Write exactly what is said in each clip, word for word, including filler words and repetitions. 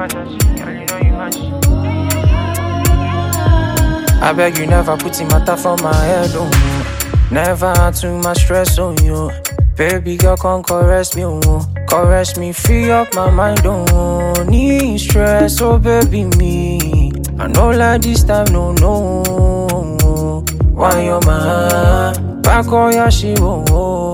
my touch, girl, you know you match. I beg you never put in matter for my head, oh. Never had too much stress on you. Baby girl, come caress me, oh. Caress me, free up my mind, oh. Need stress, oh baby me. I know like this time, no, no. Why your man? Back on your shit, oh, oh,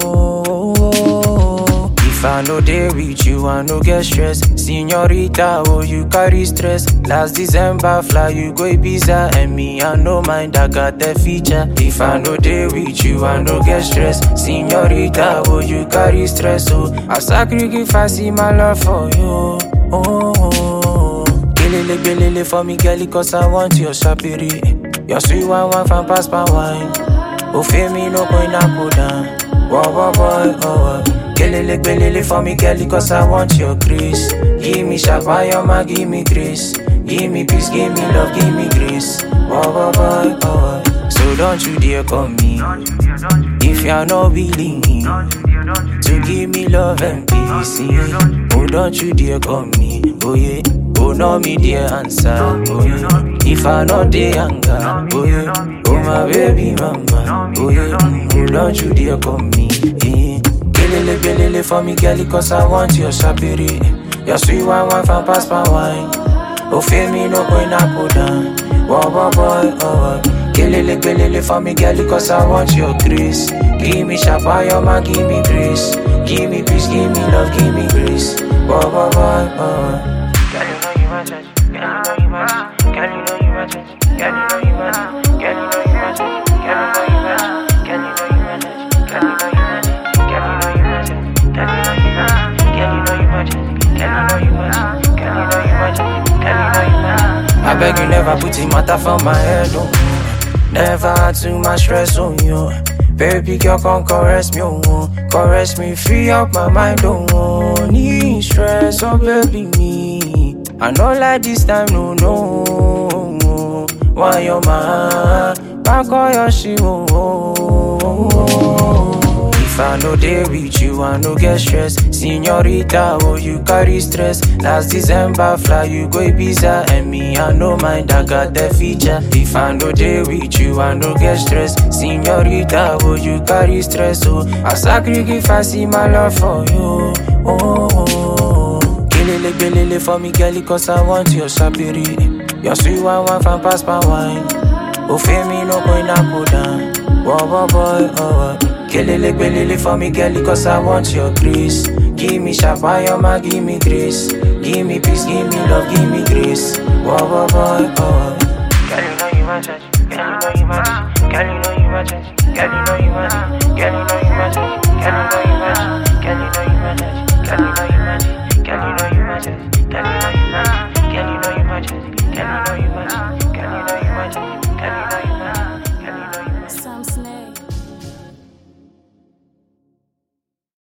oh. If I know they with you, I no get stress. Señorita, oh, you carry stress. Last December, fly, you go Ibiza. And me, I no mind, I got that feature. If I know they with you, I no get stress. Señorita, oh, you carry stress, oh. I sacrifice my love for you, oh, oh. Gelele, gelele for me, girlie, cause I want your shapiri. Your sweet wine, wine from past my wine. Oh, feel me, no going to go down. Whoa, whoa, boy, oh, oh. Gelele, gelele for me, girlie, cause I want your grace. Give me shabaya, give me grace. Give me peace, give me love, give me grace. Whoa, whoa, boy, oh, oh. So don't you dare call me if you're not willing to give me love and peace, yeah. Oh, don't you dare call me, oh yeah. Oh, no me dear answer, oh yeah. If I know the anger, oh yeah. Oh my baby mama, oh yeah. Oh, don't you dare call me, yeah. Gelele, gelele for me, girlie, cause I want your shapiri. Your sweet wine, wine from past my wine. Oh, feel me, no going to go down. Whoa, whoa, boy, oh, oh. Gelele, gelele for me, girlie, cause I want your grace. Give me shabaya, ma, give me grace. Give me peace, give me love, give me grace. Whoa, whoa, boy, oh, oh. Girl, you know you match, girl, you know you match, girl, you know you match, girl, you know you match, girl, you know you match, girl, you know you match, girl, you know you match, girl, you know you match, girl, you know you match, girl, you know you match, girl, you know you match, girl, you know you match, girl, you know you match, girl, you know you match. I beg you never put in matter for my head, oh. Never had too much stress on you. Baby girl, come caress me, oh. Caress me, free up my mind, oh. Need stress, oh baby me. I know like this time, no, no. Why your man? Back on your shit, oh, oh, oh. If I know they with you, I no get stress. Señorita, oh, you carry stress. Last December, fly, you go Ibiza. And me, I no mind, I got that feature. If I know they with you, I no get stress. Señorita, oh, you carry stress, oh. I sacrifice my love for you, oh, oh. Gelele, gelele for me, girlie, cause I want your shapiri. Your sweet wine, wine from past my wine. Oh, feel me, no going to go down. Whoa, whoa, boy, oh, oh. Gelele, gelele for me, girlie, cause I want your grace. Give me shabaya, ma, give me grace. Give me peace, give me love, give me grace. Whoa, whoa, boy, oh, oh. Girl, you know you match, girl, you know you match, girl, you know you match, girl, you know you match.